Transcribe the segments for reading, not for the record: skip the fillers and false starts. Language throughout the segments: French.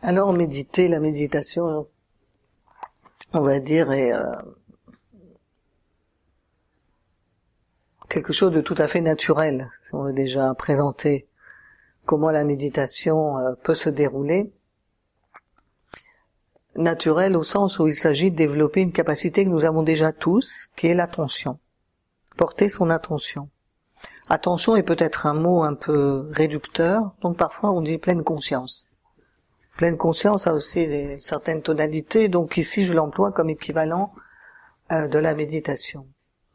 Alors méditer, la méditation, on va dire, est quelque chose de tout à fait naturel. On a déjà présenté comment la méditation peut se dérouler. Naturel au sens où il s'agit de développer une capacité que nous avons déjà tous, qui est l'attention. Porter son attention. Attention est peut-être un mot un peu réducteur, donc parfois on dit pleine conscience. Pleine conscience a aussi certaines tonalités, donc ici je l'emploie comme équivalent de la méditation.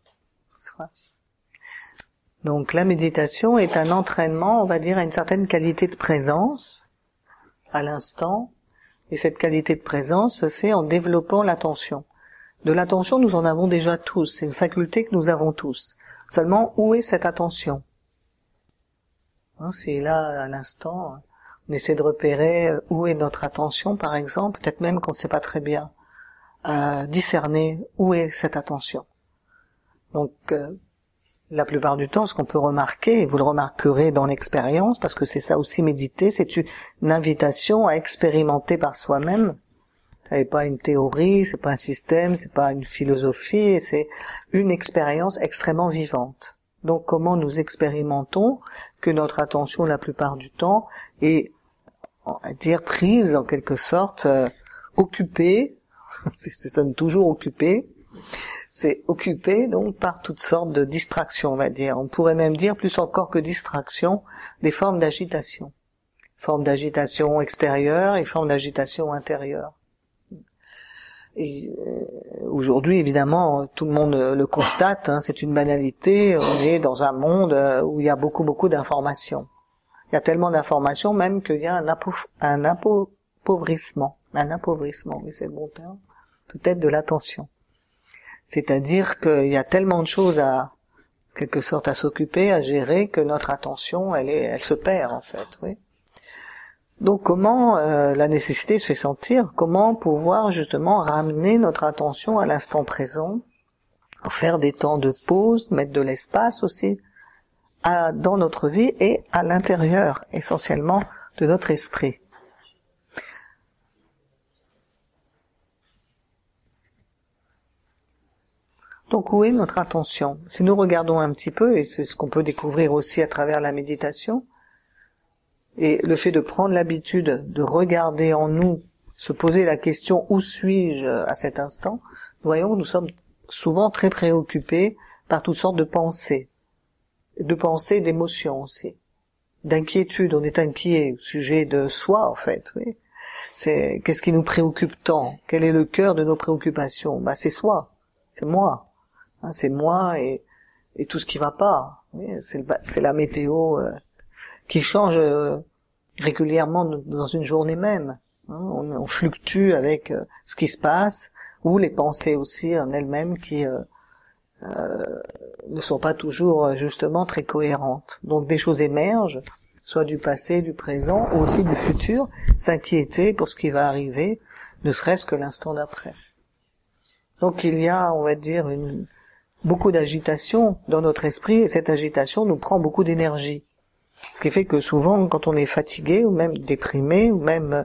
Donc la méditation est un entraînement, on va dire, à une certaine qualité de présence à l'instant, et cette qualité de présence se fait en développant l'attention. De l'attention, nous en avons déjà tous, c'est une faculté que nous avons tous. Seulement, où est cette attention ? Si là, à l'instant, on essaie de repérer où est notre attention, par exemple, peut-être même qu'on ne sait pas très bien discerner où est cette attention. Donc, la plupart du temps, ce qu'on peut remarquer, et vous le remarquerez dans l'expérience, parce que c'est ça aussi méditer, c'est une invitation à expérimenter par soi-même. C'est pas une théorie, c'est pas un système, c'est pas une philosophie, c'est une expérience extrêmement vivante. Donc comment nous expérimentons que notre attention la plupart du temps est, on va dire, prise en quelque sorte, occupée, c'est toujours occupée, c'est occupé donc par toutes sortes de distractions, on va dire. On pourrait même dire, plus encore que distraction, des formes d'agitation. Formes d'agitation extérieure et formes d'agitation intérieure. Et aujourd'hui, évidemment, tout le monde le constate, c'est une banalité, on est dans un monde où il y a beaucoup d'informations. Il y a tellement d'informations même qu'il y a un appauvrissement, oui c'est le bon terme, peut-être de l'attention. C'est-à-dire qu'il y a tellement de choses à, quelque sorte, à s'occuper, à gérer, que notre attention, elle se perd, en fait, oui. Donc, comment la nécessité se fait sentir? Comment pouvoir, justement, ramener notre attention à l'instant présent, faire des temps de pause, mettre de l'espace aussi, dans notre vie et à l'intérieur, essentiellement, de notre esprit. Donc où est notre attention ? Si nous regardons un petit peu, et c'est ce qu'on peut découvrir aussi à travers la méditation, et le fait de prendre l'habitude de regarder en nous, se poser la question « Où suis-je à cet instant ?», nous voyons que nous sommes souvent très préoccupés par toutes sortes de pensées, d'émotions aussi, d'inquiétude. On est inquiet au sujet de soi, en fait, oui. C'est qu'est-ce qui nous préoccupe tant ? Quel est le cœur de nos préoccupations ? C'est soi, c'est moi. C'est moi et tout ce qui va pas. C'est la météo qui change régulièrement dans une journée même. On fluctue avec ce qui se passe, ou les pensées aussi en elles-mêmes qui ne sont pas toujours justement très cohérentes. Donc des choses émergent, soit du passé, du présent, ou aussi du futur, s'inquiéter pour ce qui va arriver, ne serait-ce que l'instant d'après. Donc il y a, on va dire, beaucoup d'agitation dans notre esprit, et cette agitation nous prend beaucoup d'énergie. Ce qui fait que souvent, quand on est fatigué, ou même déprimé, ou même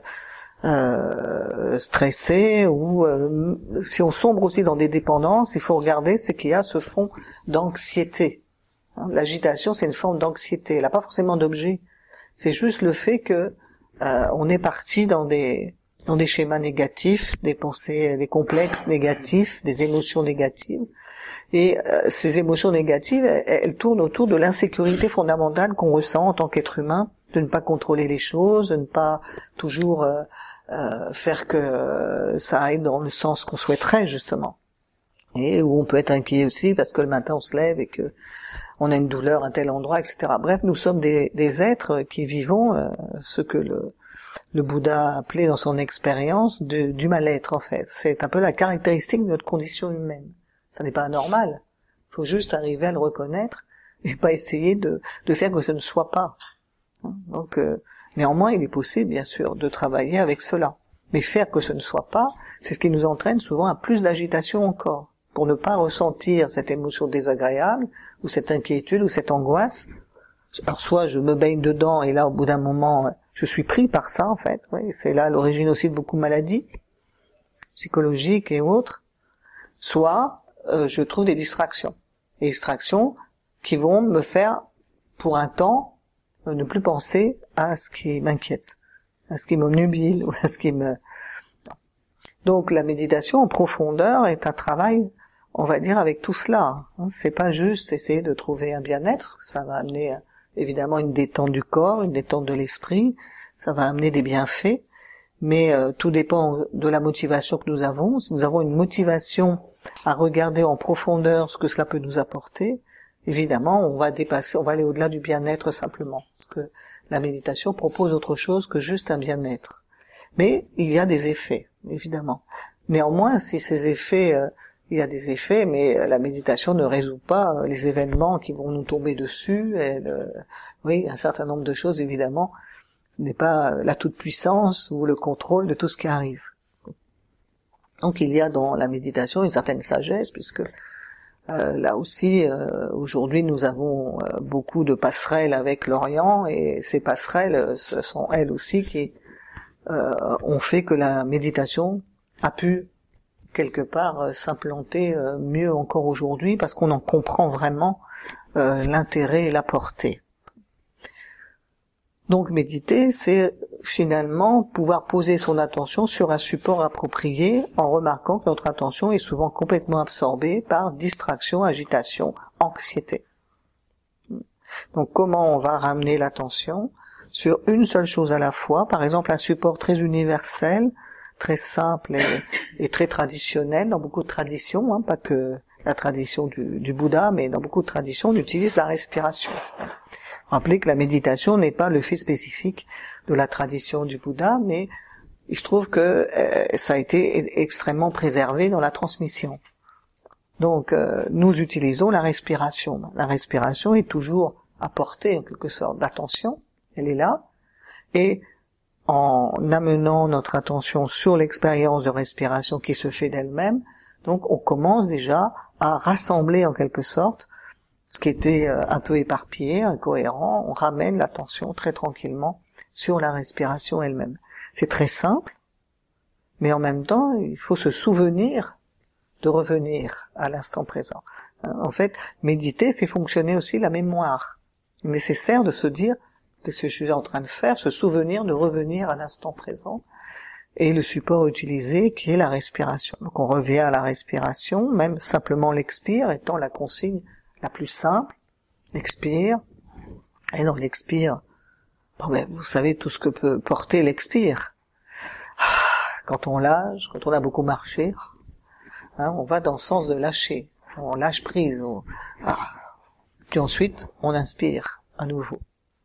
stressé, ou si on sombre aussi dans des dépendances, il faut regarder ce qu'il y a ce fond d'anxiété. L'agitation, c'est une forme d'anxiété. Elle n'a pas forcément d'objet. C'est juste le fait que on est parti dans des schémas négatifs, des pensées, des complexes négatifs, des émotions négatives. Et ces émotions négatives, elles tournent autour de l'insécurité fondamentale qu'on ressent en tant qu'être humain, de ne pas contrôler les choses, de ne pas toujours faire que ça aille dans le sens qu'on souhaiterait, justement. Et où on peut être inquiet aussi parce que le matin on se lève et que on a une douleur à tel endroit, etc. Bref, nous sommes des êtres qui vivons ce que le Bouddha a appelé dans son expérience du mal-être, en fait. C'est un peu la caractéristique de notre condition humaine. Ça n'est pas anormal. Il faut juste arriver à le reconnaître et pas essayer de faire que ce ne soit pas. Donc, néanmoins, il est possible, bien sûr, de travailler avec cela. Mais faire que ce ne soit pas, c'est ce qui nous entraîne souvent à plus d'agitation encore. Pour ne pas ressentir cette émotion désagréable, ou cette inquiétude, ou cette angoisse. Alors, soit je me baigne dedans, et là, au bout d'un moment, je suis pris par ça en fait. Oui, c'est là l'origine aussi de beaucoup de maladies psychologiques et autres. Soit je trouve des distractions qui vont me faire pour un temps ne plus penser à ce qui m'inquiète, à ce qui m'obnubile ou à ce qui me... Donc la méditation en profondeur est un travail, on va dire, avec tout cela. C'est pas juste essayer de trouver un bien-être, ça va amener évidemment une détente du corps, une détente de l'esprit, ça va amener des bienfaits, mais tout dépend de la motivation que nous avons. Si nous avons une motivation à regarder en profondeur ce que cela peut nous apporter, évidemment on va aller au-delà du bien-être simplement, parce que la méditation propose autre chose que juste un bien-être. Mais il y a des effets, évidemment. Néanmoins, si ces effets, il y a des effets, mais la méditation ne résout pas les événements qui vont nous tomber dessus. Oui, un certain nombre de choses, évidemment. Ce n'est pas la toute-puissance ou le contrôle de tout ce qui arrive. Donc il y a dans la méditation une certaine sagesse, puisque là aussi, aujourd'hui, nous avons beaucoup de passerelles avec l'Orient, et ces passerelles, ce sont elles aussi qui ont fait que la méditation a pu quelque part s'implanter mieux encore aujourd'hui, parce qu'on en comprend vraiment l'intérêt et la portée. Donc méditer, c'est finalement pouvoir poser son attention sur un support approprié en remarquant que notre attention est souvent complètement absorbée par distraction, agitation, anxiété. Donc comment on va ramener l'attention sur une seule chose à la fois, par exemple un support très universel, très simple et très traditionnel dans beaucoup de traditions, pas que la tradition du Bouddha, mais dans beaucoup de traditions on utilise la respiration. Rappelez que la méditation n'est pas le fait spécifique de la tradition du Bouddha, mais il se trouve que ça a été extrêmement préservé dans la transmission. Donc nous utilisons la respiration. La respiration est toujours à portée en quelque sorte d'attention, elle est là, et en amenant notre attention sur l'expérience de respiration qui se fait d'elle-même, donc on commence déjà à rassembler en quelque sorte ce qui était un peu éparpillé, incohérent. On ramène l'attention très tranquillement sur la respiration elle-même. C'est très simple, mais en même temps, il faut se souvenir de revenir à l'instant présent. En fait, méditer fait fonctionner aussi la mémoire. Il est nécessaire de se dire que ce que je suis en train de faire, se souvenir de revenir à l'instant présent, et le support utilisé qui est la respiration. Donc on revient à la respiration, même simplement l'expire étant la consigne la plus simple. L'expire, et dans l'expire, vous savez tout ce que peut porter l'expire. Quand on lâche, quand on a beaucoup marché, on va dans le sens de lâcher, on lâche prise, puis ensuite on inspire à nouveau.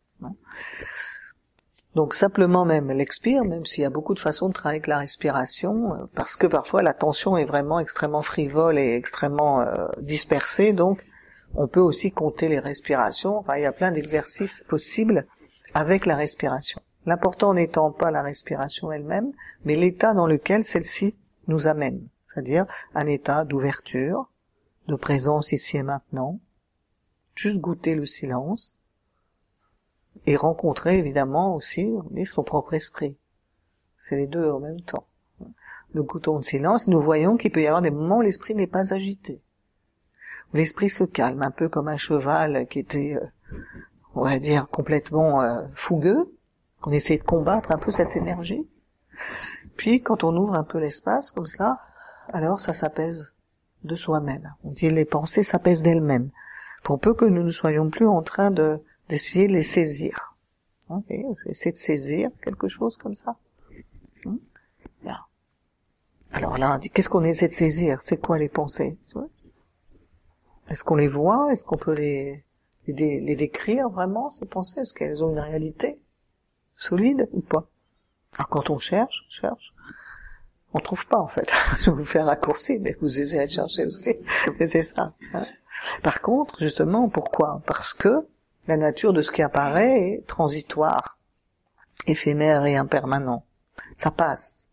Donc simplement même l'expire, même s'il y a beaucoup de façons de travailler avec la respiration, parce que parfois la tension est vraiment extrêmement frivole et extrêmement dispersée, donc on peut aussi compter les respirations. Il y a plein d'exercices possibles avec la respiration. L'important n'étant pas la respiration elle-même, mais l'état dans lequel celle-ci nous amène, c'est-à-dire un état d'ouverture, de présence ici et maintenant, juste goûter le silence, et rencontrer évidemment aussi son propre esprit. C'est les deux en même temps. Nous goûtons le silence, nous voyons qu'il peut y avoir des moments où l'esprit n'est pas agité, où l'esprit se calme, un peu comme un cheval qui était, on va dire, complètement fougueux, qu'on essaie de combattre un peu cette énergie. Puis quand on ouvre un peu l'espace comme ça, alors ça s'apaise de soi-même. On dit les pensées s'apaisent d'elles-mêmes, pour peu que nous ne soyons plus en train d'essayer de les saisir. Okay, essayer de saisir quelque chose comme ça. Bien. Alors là, on dit, qu'est-ce qu'on essaie de saisir? C'est quoi les pensées? Est-ce qu'on les voit? Est-ce qu'on peut les décrire vraiment, ces pensées? Est-ce qu'elles ont une réalité solide ou pas? Alors quand on cherche, on trouve pas en fait. Je vais vous faire un raccourci, mais vous essayez de chercher aussi. Mais c'est ça. Par contre, justement, pourquoi? Parce que la nature de ce qui apparaît est transitoire, éphémère et impermanent. Ça passe.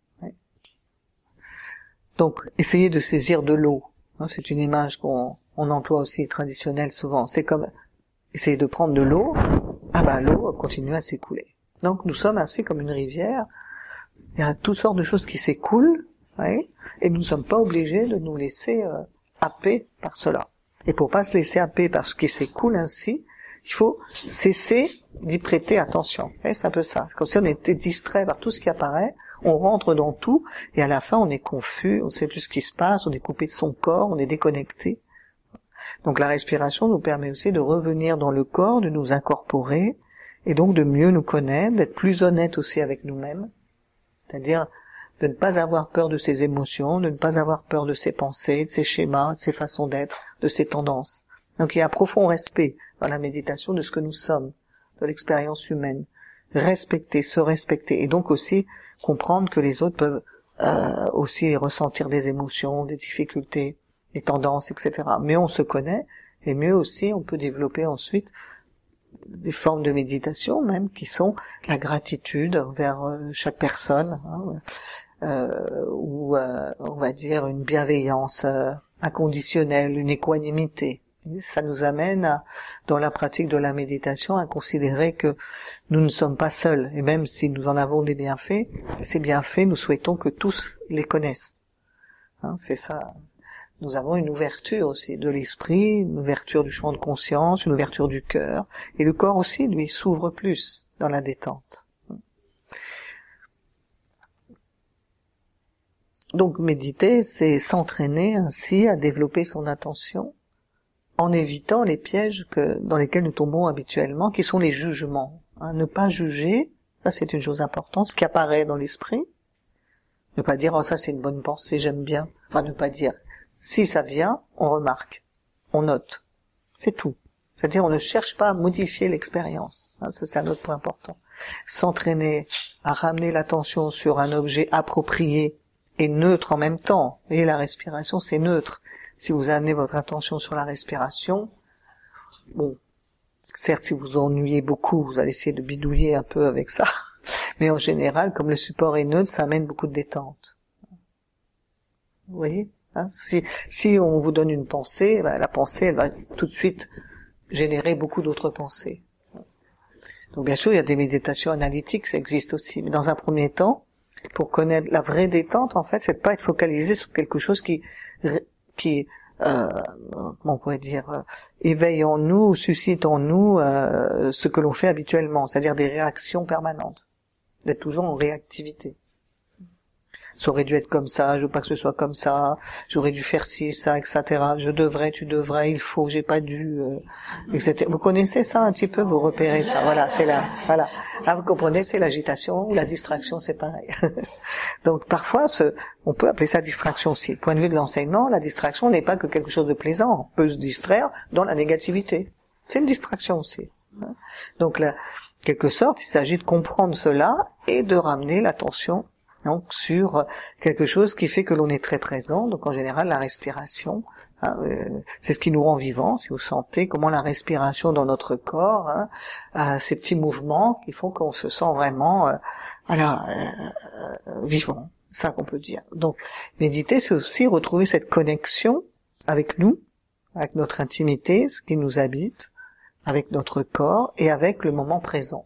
Donc, essayez de saisir de l'eau. C'est une image qu'on emploie aussi traditionnelle souvent. C'est comme essayer de prendre de l'eau. L'eau continue à s'écouler. Donc nous sommes ainsi comme une rivière, il y a toutes sortes de choses qui s'écoulent, oui, et nous ne sommes pas obligés de nous laisser happer par cela. Et pour pas se laisser happer par ce qui s'écoule ainsi, il faut cesser d'y prêter attention. C'est un peu ça. Comme si on était distrait par tout ce qui apparaît, on rentre dans tout, et à la fin on est confus, on ne sait plus ce qui se passe, on est coupé de son corps, on est déconnecté. Donc la respiration nous permet aussi de revenir dans le corps, de nous incorporer, et donc de mieux nous connaître, d'être plus honnête aussi avec nous-mêmes, c'est-à-dire de ne pas avoir peur de ses émotions, de ne pas avoir peur de ses pensées, de ses schémas, de ses façons d'être, de ses tendances. Donc il y a un profond respect dans la méditation de ce que nous sommes, de l'expérience humaine. Respecter, se respecter, et donc aussi comprendre que les autres peuvent aussi ressentir des émotions, des difficultés, des tendances, etc. Mieux on se connaît, et mieux aussi on peut développer ensuite des formes de méditation même qui sont la gratitude envers chaque personne, ou on va dire une bienveillance inconditionnelle, une équanimité. Et ça nous amène dans la pratique de la méditation à considérer que nous ne sommes pas seuls, et même si nous en avons des bienfaits, ces bienfaits nous souhaitons que tous les connaissent. C'est ça. Nous avons une ouverture aussi de l'esprit, une ouverture du champ de conscience, une ouverture du cœur, et le corps aussi, lui, s'ouvre plus dans la détente. Donc méditer, c'est s'entraîner ainsi à développer son attention en évitant les pièges dans lesquels nous tombons habituellement, qui sont les jugements. Ne pas juger, ça c'est une chose importante, ce qui apparaît dans l'esprit. Ne pas dire « oh ça c'est une bonne pensée, j'aime bien ». Enfin ne pas dire « si ça vient, on remarque, on note ». C'est tout. C'est-à-dire on ne cherche pas à modifier l'expérience. Ça c'est un autre point important. S'entraîner à ramener l'attention sur un objet approprié et neutre en même temps. Et la respiration c'est neutre. Si vous amenez votre attention sur la respiration, bon, certes si vous ennuyez beaucoup, vous allez essayer de bidouiller un peu avec ça, mais en général, comme le support est neutre, ça amène beaucoup de détente. Vous voyez, si on vous donne une pensée, la pensée, elle va tout de suite générer beaucoup d'autres pensées. Donc bien sûr, il y a des méditations analytiques, ça existe aussi, mais dans un premier temps, pour connaître la vraie détente, en fait, c'est de pas être focalisé sur quelque chose qui comment on pourrait dire, éveille en nous, suscite en nous ce que l'on fait habituellement, c'est-à-dire des réactions permanentes, d'être toujours en réactivité. Ça aurait dû être comme ça, je veux pas que ce soit comme ça, j'aurais dû faire ci, ça, etc. Je devrais, tu devrais, il faut, j'ai pas dû, etc. Vous connaissez ça un petit peu, vous repérez ça, voilà, c'est là, voilà. Là, vous comprenez, c'est l'agitation ou la distraction, c'est pareil. Donc parfois, on peut appeler ça distraction aussi. Du point de vue de l'enseignement, la distraction n'est pas que quelque chose de plaisant. On peut se distraire dans la négativité. C'est une distraction aussi. Donc là, quelque sorte, il s'agit de comprendre cela et de ramener l'attention donc sur quelque chose qui fait que l'on est très présent. Donc en général, la respiration, c'est ce qui nous rend vivants. Si vous sentez comment la respiration dans notre corps, ces petits mouvements qui font qu'on se sent vraiment vivant. C'est ça qu'on peut dire. Donc méditer, c'est aussi retrouver cette connexion avec nous, avec notre intimité, ce qui nous habite, avec notre corps et avec le moment présent.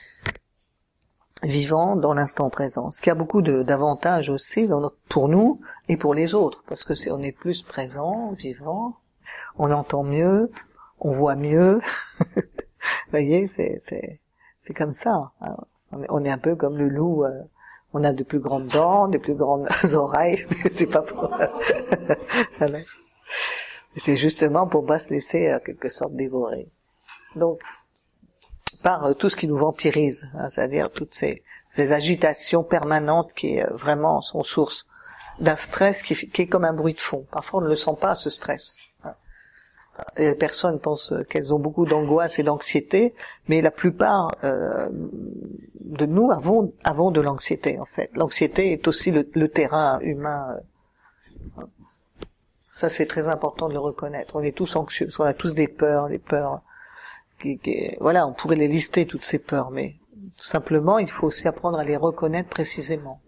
Vivant dans l'instant présent, ce qui a beaucoup d'avantages aussi pour nous et pour les autres, parce que on est plus présent, vivant, on entend mieux, on voit mieux. Vous voyez, c'est comme ça. Alors, on est un peu comme le loup, on a de plus grandes dents, de plus grandes oreilles, mais c'est pas pour... Voilà. C'est justement pour pas se laisser en quelque sorte dévorer. Donc par tout ce qui nous vampirise, c'est-à-dire toutes ces agitations permanentes qui vraiment sont source d'un stress qui est comme un bruit de fond. Parfois on ne le sent pas, ce stress. Et les personnes pensent qu'elles ont beaucoup d'angoisse et d'anxiété, mais la plupart de nous avons de l'anxiété en fait. L'anxiété est aussi le terrain humain. Ça c'est très important de le reconnaître. On est tous anxieux, on a tous des peurs, voilà, on pourrait les lister toutes ces peurs, mais tout simplement il faut aussi apprendre à les reconnaître précisément.